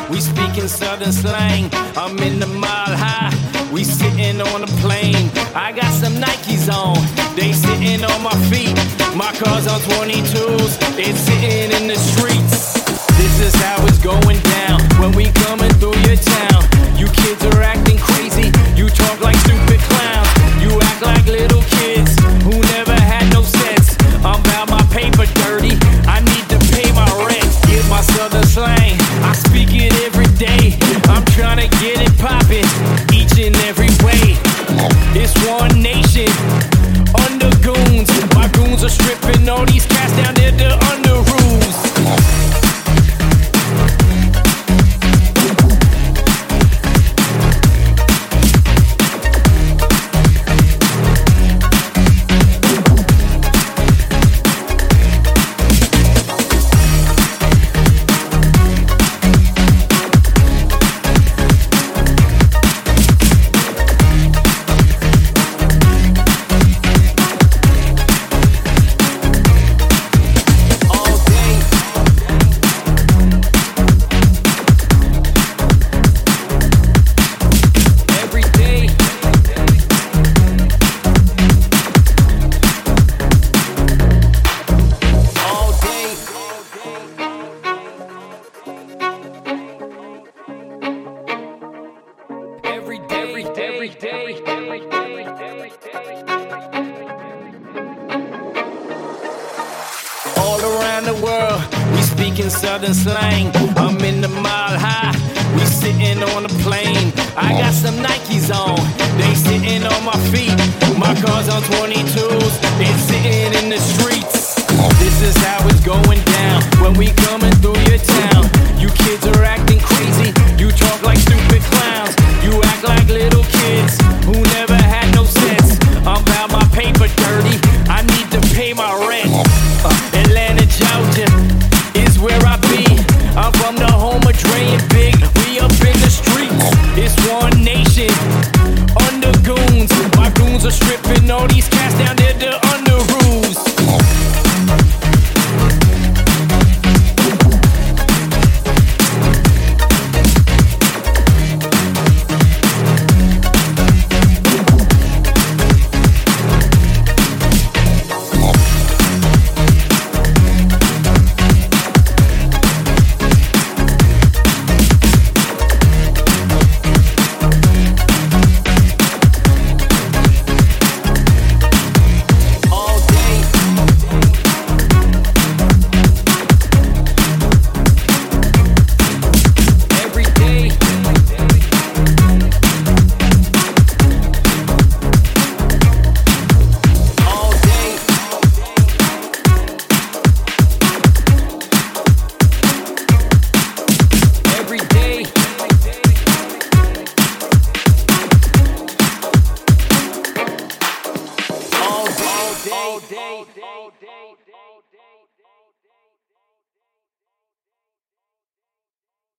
We speaking southern slang. I'm in the mile high. We sitting on a plane. I got some Nikes on. They sitting on my feet. My car's on 22s. It's sitting in the streets. This is how it's going down when we coming through your town. You kids are acting crazy. You talk like stupid clowns. You act like little kids who never had no sense. I'm about my paper dirty. I need to pay my rent. Get my southern slang. I speak it every day. I'm trying to get it poppin' each and every way. It's one nation under goons. My goons are stripping all these cats down there to under rules. Every day. All around the world, we speaking southern slang. I'm in the mile high, we sitting on a plane. I got some Nikes on, they sitting on my feet. My car's on 22s, it's sitting in the streets. This is how it's going down when we coming through your town. You